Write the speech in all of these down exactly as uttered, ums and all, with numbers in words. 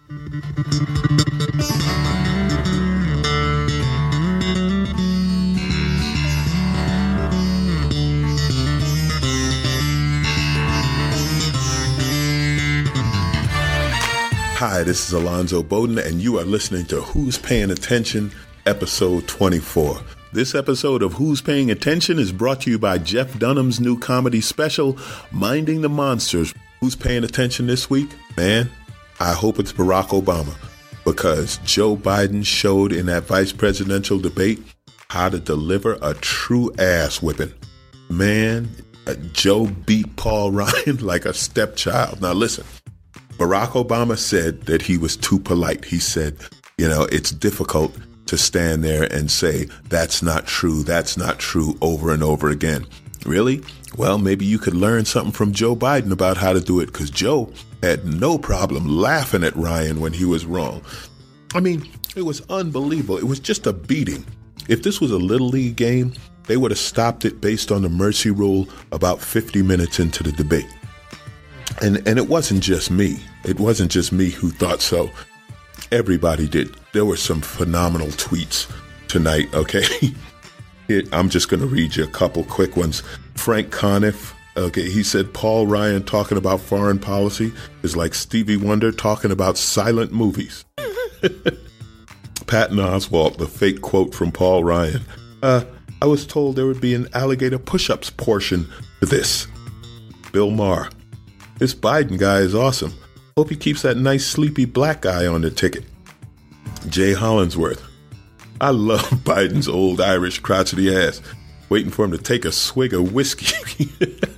Hi, this is Alonzo Bowden, and you are listening to Who's Paying Attention, episode twenty-four. This episode of Who's Paying Attention is brought to you by Jeff Dunham's new comedy special, Minding the Monsters. Who's paying attention this week? Man, I hope it's Barack Obama, because Joe Biden showed in that vice presidential debate how to deliver a true ass whipping. Man, Joe beat Paul Ryan like a stepchild. Now listen. Barack Obama said that he was too polite. He said, you know, it's difficult to stand there and say, that's not true, that's not true over and over again. Really? Well, maybe you could learn something from Joe Biden about how to do it, because Joe had no problem laughing at Ryan when he was wrong. I mean, it was unbelievable. It was just a beating. If this was a Little League game, they would have stopped it based on the mercy rule about fifty minutes into the debate. And and it wasn't just me. It wasn't just me who thought so. Everybody did. There were some phenomenal tweets tonight, okay? Here, I'm just going to read you a couple quick ones. Frank Conniff, okay, he said Paul Ryan talking about foreign policy is like Stevie Wonder talking about silent movies. Patton Oswalt, the fake quote from Paul Ryan. Uh, I was told there would be an alligator push-ups portion to this. Bill Maher. This Biden guy is awesome. Hope he keeps that nice sleepy black guy on the ticket. Jay Hollingsworth. I love Biden's old Irish crotchety ass. Waiting for him to take a swig of whiskey.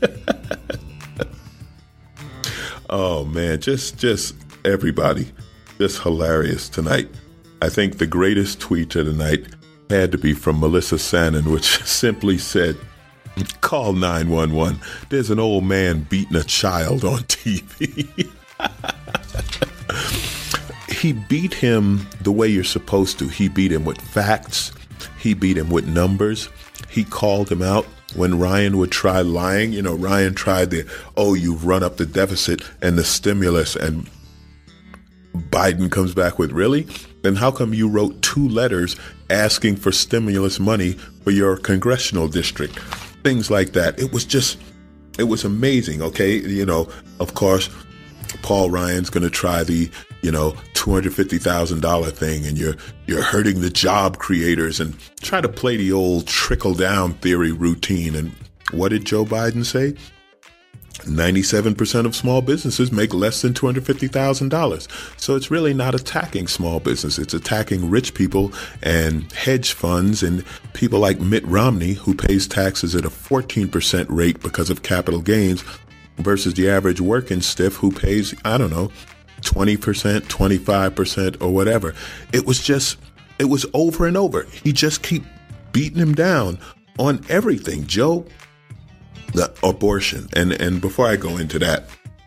Oh man, just just everybody. Just hilarious tonight. I think the greatest tweet of the night had to be from Melissa Sannon, which simply said, call nine one one. There's an old man beating a child on T V. He beat him the way you're supposed to. He beat him with facts. He beat him with numbers. He called him out when Ryan would try lying. You know, Ryan tried the, oh, you've run up the deficit and the stimulus. And Biden comes back with, really? Then how come you wrote two letters asking for stimulus money for your congressional district? Things like that. It was just, it was amazing, okay? You know, of course, Paul Ryan's going to try the, you know, two hundred fifty thousand dollars thing, and you're you're hurting the job creators, and try to play the old trickle-down theory routine. And what did Joe Biden say? ninety-seven percent of small businesses make less than two hundred fifty thousand dollars. So it's really not attacking small business. It's attacking rich people and hedge funds and people like Mitt Romney, who pays taxes at a fourteen percent rate because of capital gains, versus the average working stiff who pays, I don't know, twenty percent, twenty-five percent or whatever. It was just, it was over and over. He just keep beating him down on everything. Joe, the abortion. And and before I go into that,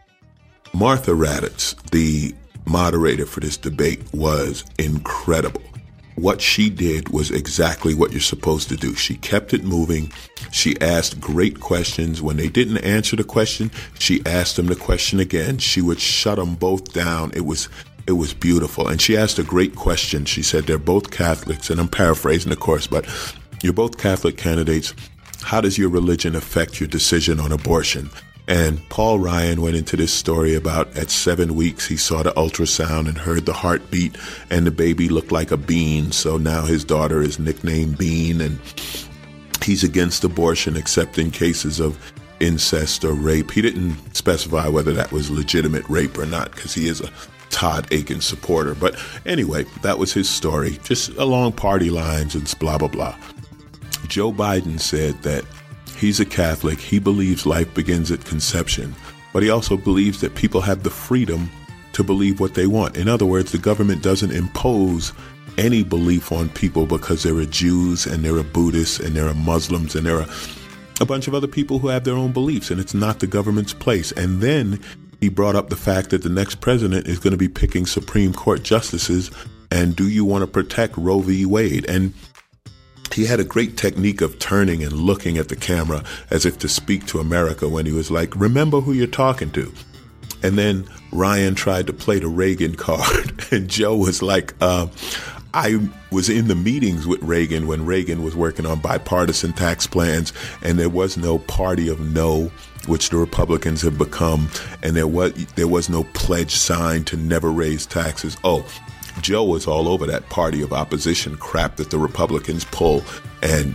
Martha Raddatz, the moderator for this debate, was incredible. What she did was exactly what you're supposed to do. She kept it moving. She asked great questions. When they didn't answer the question, she asked them the question again. She would shut them both down. It was it was beautiful. And she asked a great question. She said, they're both Catholics, and I'm paraphrasing, of course, but you're both Catholic candidates. How does your religion affect your decision on abortion? And Paul Ryan went into this story about at seven weeks, he saw the ultrasound and heard the heartbeat, and the baby looked like a bean. So now his daughter is nicknamed Bean, and he's against abortion except in cases of incest or rape. He didn't specify whether that was legitimate rape or not, because he is a Todd Akin supporter. But anyway, that was his story, just along party lines and blah, blah, blah. Joe Biden said that he's a Catholic. He believes life begins at conception, but he also believes that people have the freedom to believe what they want. In other words, the government doesn't impose any belief on people because there are Jews and there are Buddhists and there are Muslims and there are a bunch of other people who have their own beliefs, and it's not the government's place. And then he brought up the fact that the next president is going to be picking Supreme Court justices, and do you want to protect Roe v. Wade? And he had a great technique of turning and looking at the camera as if to speak to America when he was like, remember who you're talking to. And then Ryan tried to play the Reagan card. And Joe was like, uh, I was in the meetings with Reagan when Reagan was working on bipartisan tax plans, and there was no party of no, which the Republicans have become, and there was there was no pledge signed to never raise taxes. Oh, Joe was all over that party of opposition crap that the Republicans pull, and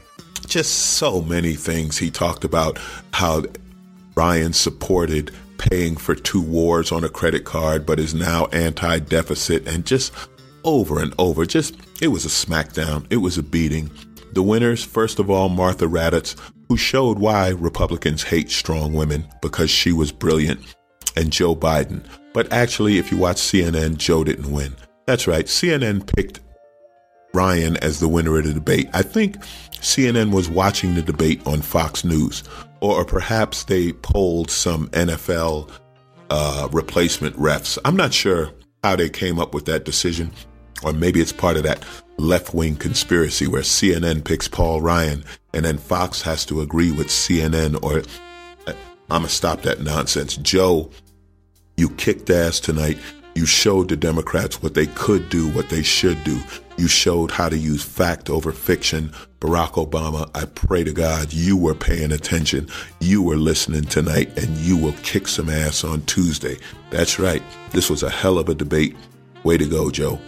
just so many things. He talked about how Ryan supported paying for two wars on a credit card, but is now anti-deficit, and just over and over. Just, it was a smackdown. It was a beating. The winners, first of all, Martha Raddatz, who showed why Republicans hate strong women, because she was brilliant, and Joe Biden. But actually, if you watch C N N, Joe didn't win. That's right. C N N picked Ryan as the winner of the debate. I think C N N was watching the debate on Fox News, or perhaps they polled some N F L uh, replacement refs. I'm not sure how they came up with that decision, or maybe it's part of that left-wing conspiracy where C N N picks Paul Ryan and then Fox has to agree with C N N, or I'm going to stop that nonsense. Joe, you kicked ass tonight. You showed the Democrats what they could do, what they should do. You showed how to use fact over fiction. Barack Obama, I pray to God you were paying attention. You were listening tonight, and you will kick some ass on Tuesday. That's right. This was a hell of a debate. Way to go, Joe.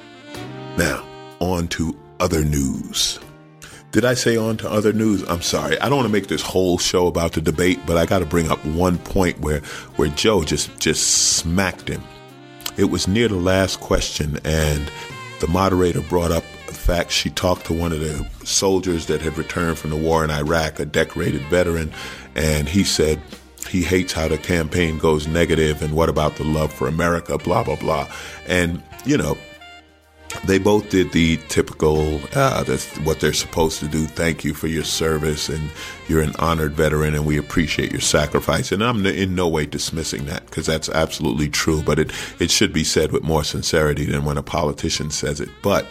Now, on to other news. Did I say on to other news? I'm sorry. I don't want to make this whole show about the debate, but I got to bring up one point where, where Joe just, just smacked him. It was near the last question, and the moderator brought up the fact she talked to one of the soldiers that had returned from the war in Iraq, a decorated veteran, and he said he hates how the campaign goes negative, and what about the love for America, blah, blah, blah. And, you know, they both did the typical, uh, that's what they're supposed to do. Thank you for your service, and you're an honored veteran, and we appreciate your sacrifice. And I'm in no way dismissing that, because that's absolutely true. But it, it should be said with more sincerity than when a politician says it. But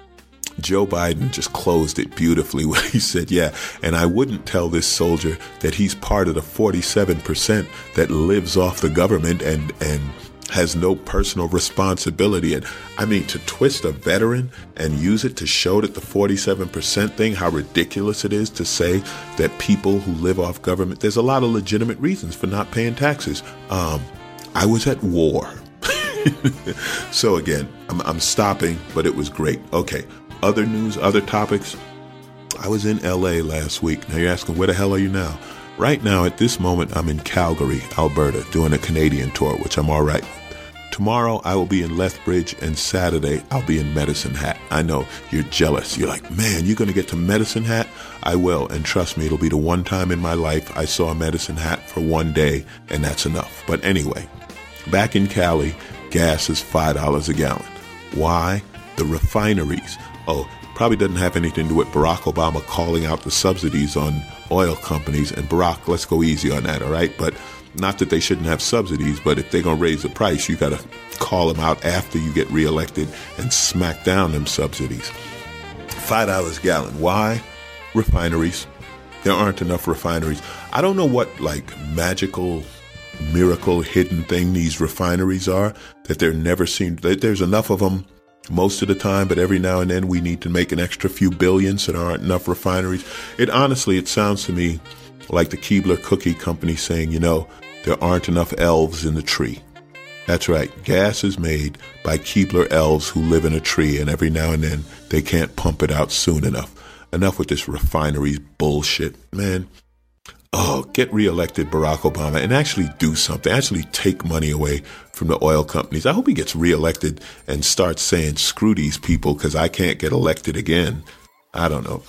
Joe Biden just closed it beautifully when he said, yeah, and I wouldn't tell this soldier that he's part of the forty-seven percent that lives off the government and, and, has no personal responsibility. And I mean, to twist a veteran and use it to show that the forty-seven percent thing, how ridiculous it is to say that people who live off government, there's a lot of legitimate reasons for not paying taxes. Um, I was at war. So again, I'm, I'm stopping, but it was great. Okay. Other news, other topics. I was in L A last week. Now you're asking, where the hell are you now? Right now, at this moment, I'm in Calgary, Alberta, doing a Canadian tour, which I'm all right with. Tomorrow, I will be in Lethbridge, and Saturday, I'll be in Medicine Hat. I know you're jealous. You're like, man, you're going to get to Medicine Hat? I will, and trust me, it'll be the one time in my life I saw a Medicine Hat for one day, and that's enough. But anyway, back in Cali, gas is five dollars a gallon. Why? The refineries. Oh, probably doesn't have anything to do with Barack Obama calling out the subsidies on oil companies. And Barack, let's go easy on that, all right? But not that they shouldn't have subsidies, but if they're going to raise the price, you got to call them out after you get reelected and smack down them subsidies. five dollars a gallon. Why? Refineries. There aren't enough refineries. I don't know what, like, magical, miracle, hidden thing these refineries are, that they're never seen. There's enough of them most of the time, but every now and then we need to make an extra few billion, so there aren't enough refineries. It honestly, it sounds to me like the Keebler Cookie Company saying, you know, there aren't enough elves in the tree. That's right. Gas is made by Keebler elves who live in a tree, and every now and then they can't pump it out soon enough. Enough with this refineries bullshit, man. Oh, get reelected, Barack Obama, and actually do something. Actually take money away from the oil companies. I hope he gets reelected and starts saying, screw these people, because I can't get elected again. I don't know.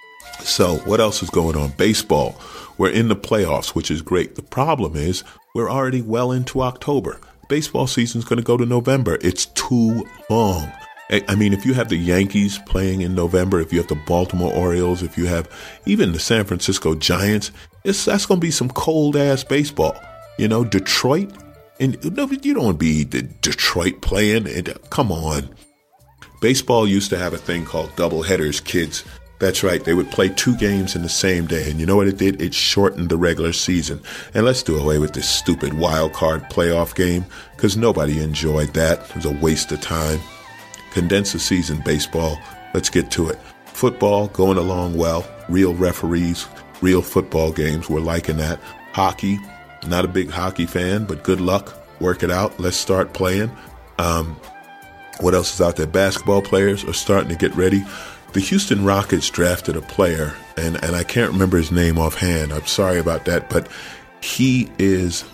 So what else is going on? Baseball. We're in the playoffs, which is great. The problem is we're already well into October. Baseball season's going to go to November. It's too long. I mean, if you have the Yankees playing in November, if you have the Baltimore Orioles, if you have even the San Francisco Giants, it's, that's going to be some cold-ass baseball. You know, Detroit, and no, you don't want to be the Detroit playing. And, come on. Baseball used to have a thing called doubleheaders, kids. That's right. They would play two games in the same day. And you know what it did? It shortened the regular season. And let's do away with this stupid wild card playoff game, because nobody enjoyed that. It was a waste of time. Condense the season, baseball. Let's get to it. Football going along well. Real referees, real football games. We're liking that. Hockey. Not a big hockey fan, but good luck. Work it out. Let's start playing. Um, what else is out there? Basketball players are starting to get ready. The Houston Rockets drafted a player, and, and I can't remember his name offhand. I'm sorry about that, but he is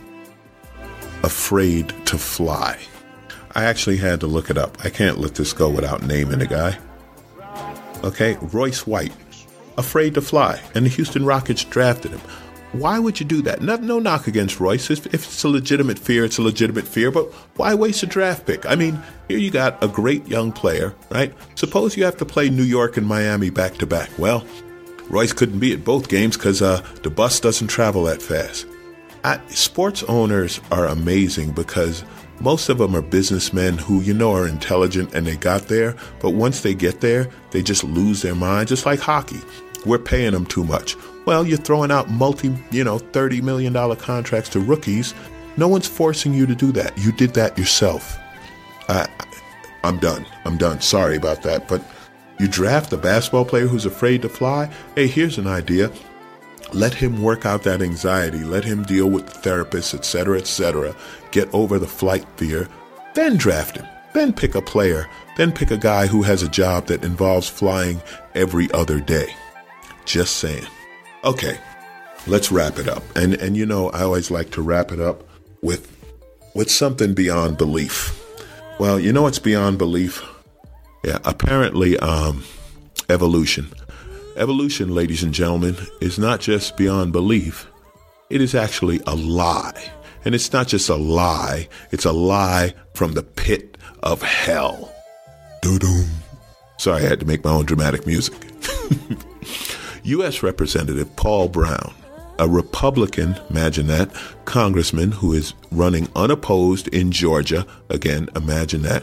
afraid to fly. I actually had to look it up. I can't let this go without naming the guy. Okay, Royce White, afraid to fly, and the Houston Rockets drafted him. Why would you do that? No, no knock against Royce. If, if it's a legitimate fear, it's a legitimate fear. But why waste a draft pick? I mean, here you got a great young player, right? Suppose you have to play New York and Miami back to back. Well, Royce couldn't be at both games because uh, the bus doesn't travel that fast. I, sports owners are amazing because most of them are businessmen who, you know, are intelligent and they got there. But once they get there, they just lose their mind, just like hockey. We're paying them too much. Well, you're throwing out multi, you know, thirty million dollars contracts to rookies. No one's forcing you to do that. You did that yourself. I, I'm done. I'm done. Sorry about that. But you draft a basketball player who's afraid to fly. Hey, here's an idea. Let him work out that anxiety. Let him deal with the therapist, et cetera, et cetera. Get over the flight fear. Then draft him. Then pick a player. Then pick a guy who has a job that involves flying every other day. Just saying. Okay, let's wrap it up. And and you know, I always like to wrap it up with with something beyond belief. Well, you know what's beyond belief? Yeah, apparently um, evolution. Evolution, ladies and gentlemen, is not just beyond belief. It is actually a lie. And it's not just a lie. It's a lie from the pit of hell. Doo-doo. Sorry, I had to make my own dramatic music. U S Representative Paul Brown, a Republican, imagine that, congressman who is running unopposed in Georgia, again, imagine that,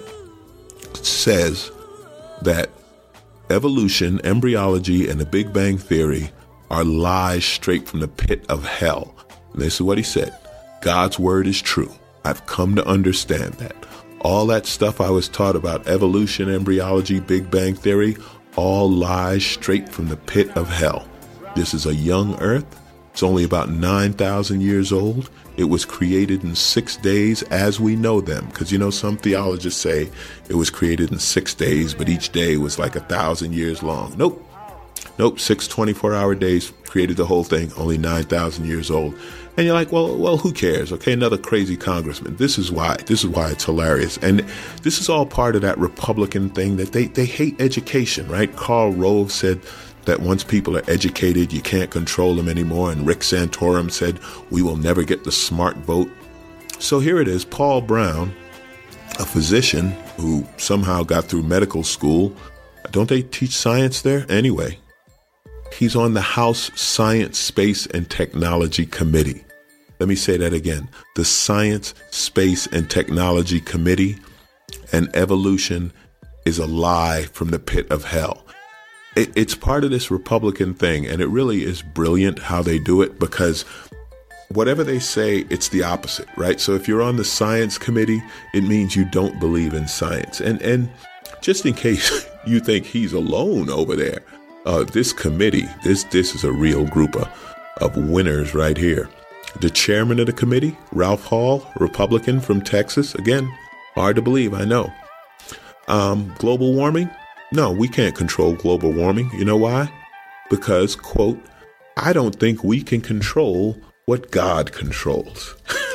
says that evolution, embryology, and the Big Bang Theory are lies straight from the pit of hell. And this is what he said. God's word is true. I've come to understand that. All that stuff I was taught about evolution, embryology, Big Bang Theory, all lies straight from the pit of hell. This is a young earth. It's only about nine thousand years old. It was created in six days as we know them. Because, you know, some theologists say it was created in six days, but each day was like a thousand years long. Nope. Nope. Six twenty-four hour days created the whole thing, only nine thousand years old. And you're like, well, well, who cares? Okay, another crazy congressman. This is why. This is why it's hilarious. And this is all part of that Republican thing that they, they hate education, right? Karl Rove said that once people are educated, you can't control them anymore. And Rick Santorum said, we will never get the smart vote. So here it is, Paul Brown, a physician who somehow got through medical school. Don't they teach science there? Anyway, he's on the House Science, Space, and Technology Committee. Let me say that again. The Science, Space, and Technology Committee, and evolution is a lie from the pit of hell. It, it's part of this Republican thing, and it really is brilliant how they do it, because whatever they say, it's the opposite, right? So if you're on the Science Committee, it means you don't believe in science. And, and just in case you think he's alone over there, uh, this committee, this, this is a real group of, of winners right here. The chairman of the committee, Ralph Hall, Republican from Texas. Again, hard to believe, I know. Um, global warming? No, we can't control global warming. You know why? Because, quote, I don't think we can control what God controls.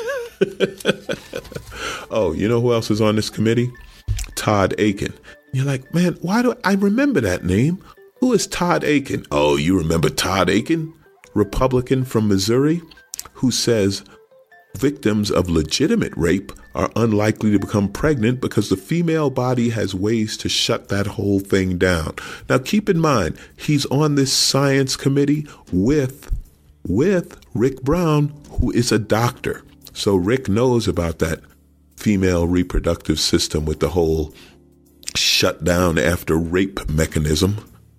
Oh, you know who else is on this committee? Todd Akin. You're like, man, why do I, I remember that name? Who is Todd Akin? Oh, you remember Todd Akin? Republican from Missouri, who says victims of legitimate rape are unlikely to become pregnant because the female body has ways to shut that whole thing down. Now, keep in mind, he's on this science committee with, with Rick Brown, who is a doctor. So Rick knows about that female reproductive system with the whole shut down after rape mechanism.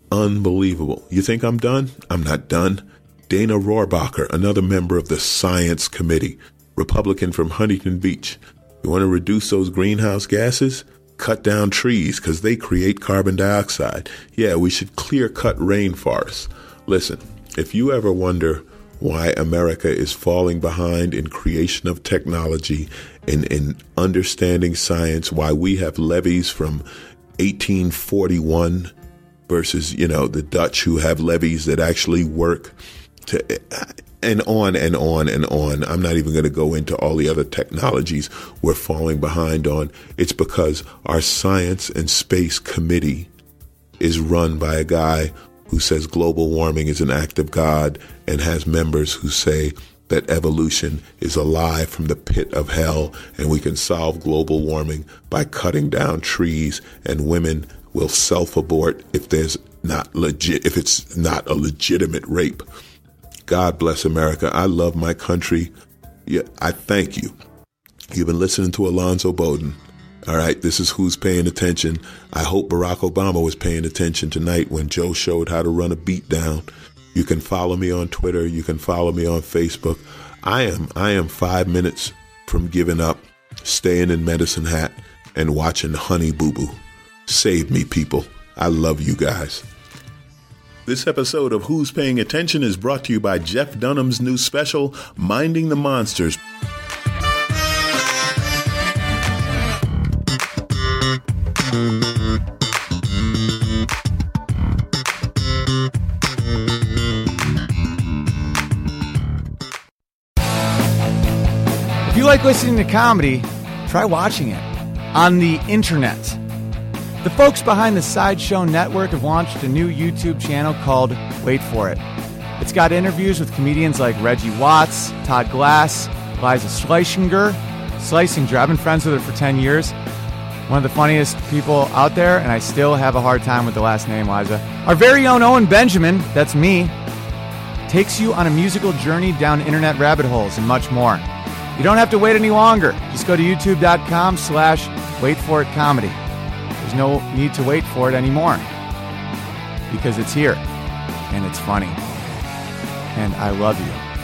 Unbelievable. You think I'm done? I'm not done. Dana Rohrabacher, another member of the Science Committee, Republican from Huntington Beach. You want to reduce those greenhouse gases? Cut down trees because they create carbon dioxide. Yeah, we should clear cut rainforests. Listen, if you ever wonder why America is falling behind in creation of technology, in, in understanding science, why we have levees from eighteen forty-one versus, you know, the Dutch who have levees that actually work, to, and on and on and on. I'm not even going to go into all the other technologies we're falling behind on. It's because our Science and Space Committee is run by a guy who says global warming is an act of God and has members who say that evolution is a lie from the pit of hell and we can solve global warming by cutting down trees, and women will self-abort if there's not legit, if it's not a legitimate rape. God bless America. I love my country. Yeah, I thank you. You've been listening to Alonzo Bowden. All right, this is Who's Paying Attention. I hope Barack Obama was paying attention tonight when Joe showed how to run a beat down. You can follow me on Twitter. You can follow me on Facebook. I am I am five minutes from giving up, staying in Medicine Hat, and watching Honey Boo Boo. Save me, people. I love you guys. This episode of Who's Paying Attention is brought to you by Jeff Dunham's new special, Minding the Monsters. If you like listening to comedy, try watching it on the internet. The folks behind the Sideshow Network have launched a new YouTube channel called Wait For It. It's got interviews with comedians like Reggie Watts, Todd Glass, Liza Schlesinger. Schlesinger, I've been friends with her for ten years. One of the funniest people out there, and I still have a hard time with the last name, Liza. Our very own Owen Benjamin, that's me, takes you on a musical journey down internet rabbit holes and much more. You don't have to wait any longer. Just go to youtube.com slash wait for it comedy. There's no need to wait for it anymore because it's here and it's funny. And I love you.